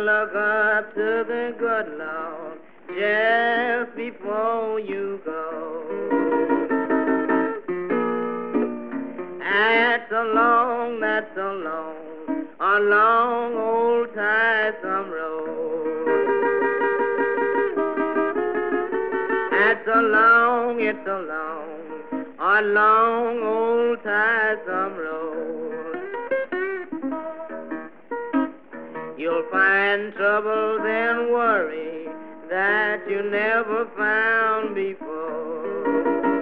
look up to the good Lord just before you go. That's a long old tiresome road. It's a long old tiresome road. You'll find troubles and worry that you never found before.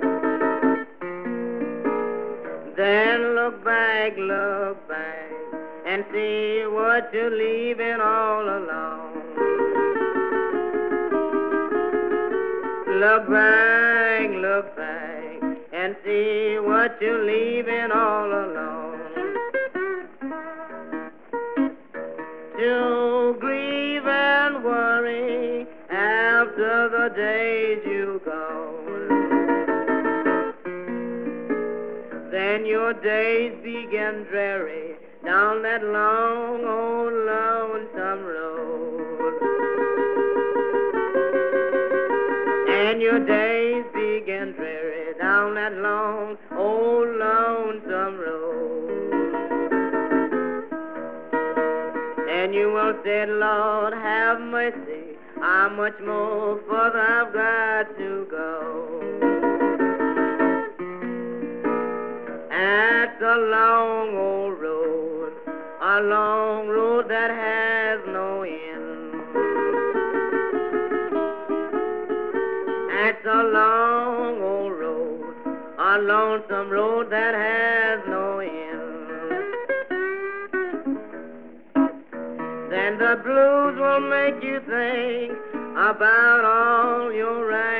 Then look back, and see what you're leaving all alone. Look back, and see what you're leaving all alone. To grieve and worry after the days you gone. Then your days begin dreary down that long old lonesome road. And your days begin dreary down that long old lonesome road. And you will say, Lord, have mercy, how much more further I've got to go. That's a long old road, a long road that has no end. That's a long old road, a lonesome road that has no end. Then the blues will make you think about all your right.